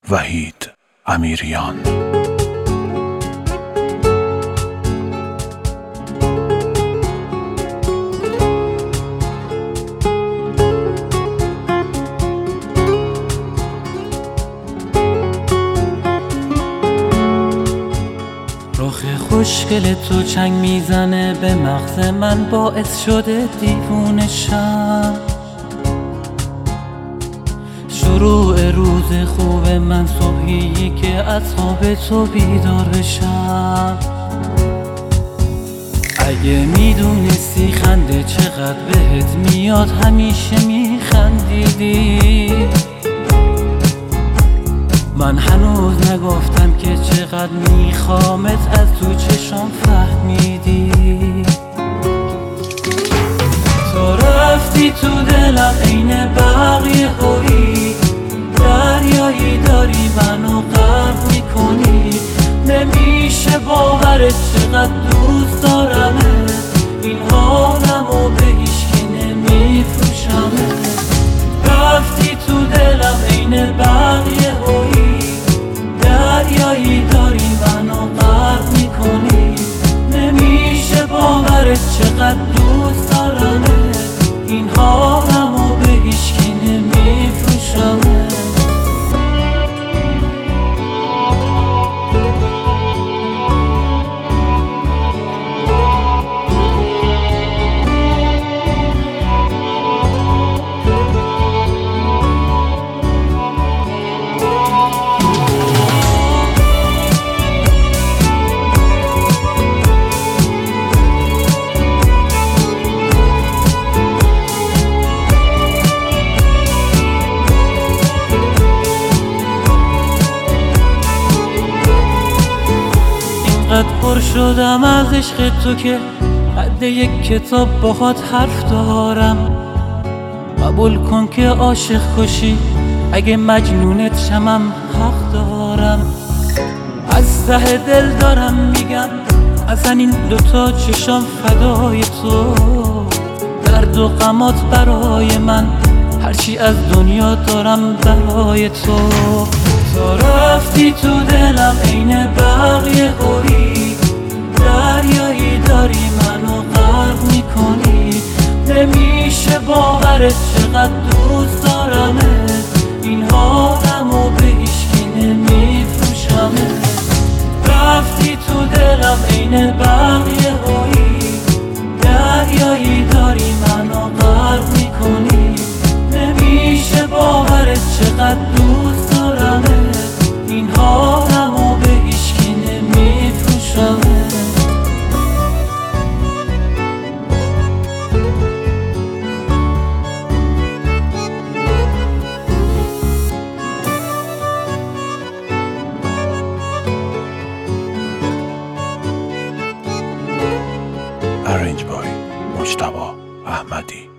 وحید امیریان. رخ خوشگل تو چنگ میزنه به مغز من، باعث شده دیوونه شم. شروع روز خوب من صبحی که از خواب تو بیدار بشم. اگه میدونستی خنده چقدر بهت میاد، همیشه میخندیدی. من هنوز نگفتم که چقدر میخوامت، از تو چشام فهمیدی. تو رفتی تو دلم عین بقیه هویی، دریایی داری منو غرق میکنی. نمیشه باورت چقدر دوست دارمت، این حالمو به هیچکی نمیفروشمت. رفتی تو دلم عین بقیه هویی، دریایی داری منو غرق میکنی. نمیشه باورت چقدر دوست دارمت، این حالمو به هیچکی نمیفروشمت. اینقدر پر شدم از عشق تو که قد یک کتاب باهات حرف دارم. قبول کن که عاشق کشی، اگه مجنونت شمم حق دارم. از ته دل دارم میگم، اصلا این دوتا چشام فدای تو. درد و غمات برای من، هرچی از دنیا دارم برای تو. تو رفتی تو دلم عین بقیه هویی، دریایی داری منو غرق میکنی. نمیشه باورت چقدر دوست دارمت، این حالمو به هیچکی نمیفروشمت. رفتی تو دلم عین بقیه هویی، دریایی داری منو غرق میکنی. نمیشه باورت چقدر دوست دارمت، این حالمو به هیچکی نمیفروشمت. Arranged by مجتبی احمدی.